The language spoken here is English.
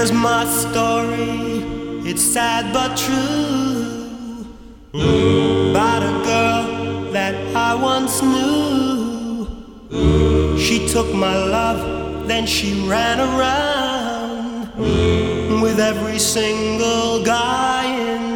Here's my story, it's sad but true, about a girl that I once knew. She took my love, then she ran around with every single guy in